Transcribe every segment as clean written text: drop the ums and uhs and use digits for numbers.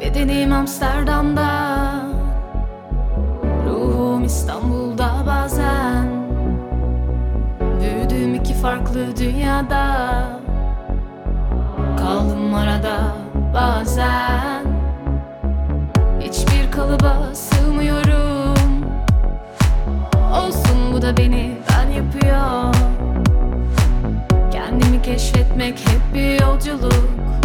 Bedenim Amsterdam'da, ruhum İstanbul'da bazen. Büyüdüğüm iki farklı dünyada, kaldım arada bazen. Hiçbir kalıba sığmıyorum, olsun bu da beni ben yapıyor. Kendimi keşfetmek hep bir yolculuk,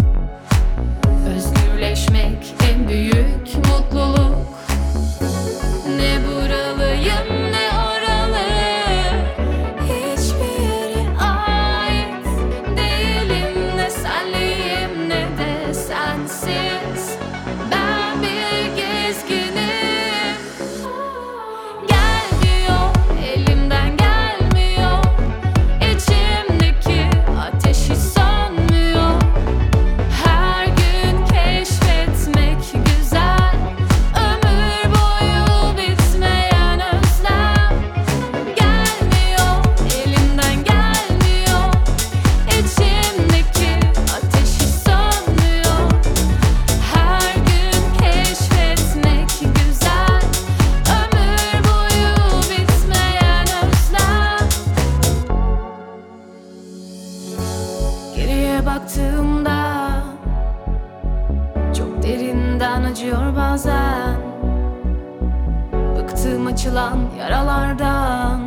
özgürleşmek en büyük mutluluk. Ne buralıyım ne oralı, hiçbir yere ait değilim. Ne senliyim ne de sensiz, ben bir gezginim. Gelmiyor, elimden gelmiyor, içimdeki ateşi sönmüyor. Her gün keşfetmek güzel, ömür boyu bitmeyen özlem. Gelmiyor, elimden gelmiyor, içimdeki ateşi sönmüyor. Her gün keşfetmek güzel, ömür boyu bitmeyen özlem. Geriye baktığımda çok derinden acıyor bazen. Bıktığım açılan yaralardan,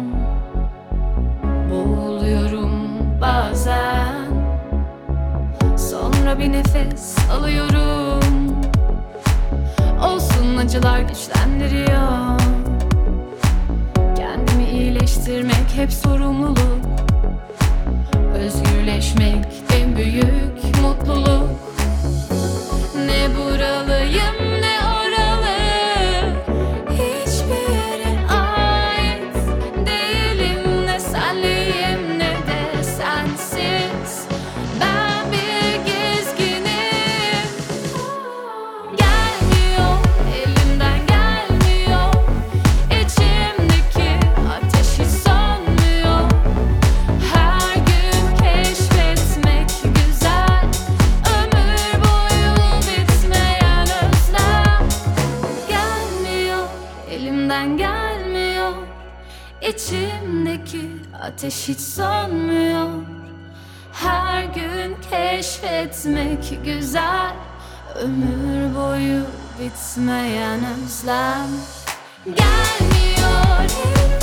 boğuluyorum bazen. Sonra bir nefes alıyorum, olsun acılar güçlendiriyor. Kendimi iyileştirmek hep sorumluluk, özgürleşmek en büyük mutluluk. Ne buralıyım ne oralı, hiçbir yere ait değilim. Ne senliyim ne de sensiz, ben bir gezginim. Gelmiyor, elimden gelmiyor, içimdeki ateşi sönmüyor. Her gün keşfetmek güzel, ömür boyu bitmeyen özlem. Gelmiyor, elimden gelmiyor, içimdeki ateş hiç sönmüyor. Her gün keşfetmek güzel, ömür boyu bitmeyen özlem. Gelmiyor,